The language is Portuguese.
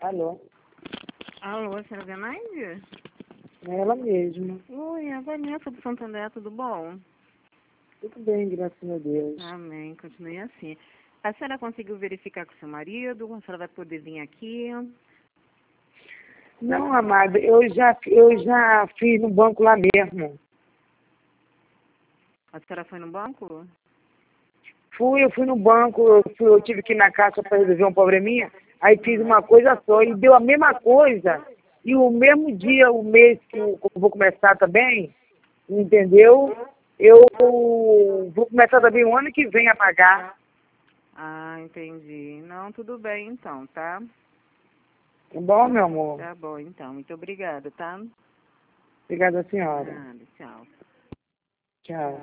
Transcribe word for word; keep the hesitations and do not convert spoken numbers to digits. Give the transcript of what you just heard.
Alô? Alô, senhora Zenaide? É ela mesma. Oi, a Vanessa do Santander, tudo bom? Tudo bem, graças a Deus. Amém, continue assim. A senhora conseguiu verificar com seu marido? A senhora vai poder vir aqui? Não, amada, eu já, eu já fiz no banco lá mesmo. A senhora foi no banco? Fui, eu fui no banco, eu, fui, eu tive que ir na caixa para resolver um probleminha, aí fiz uma coisa só e deu a mesma coisa. E o mesmo dia, o mês que eu vou começar também, entendeu? Eu vou começar também o ano que vem a pagar. Ah, entendi. Não, tudo bem então, tá? Tá bom, meu amor? Tá bom, então. Muito obrigada, tá? Obrigada, senhora. Nada, tchau. Tchau.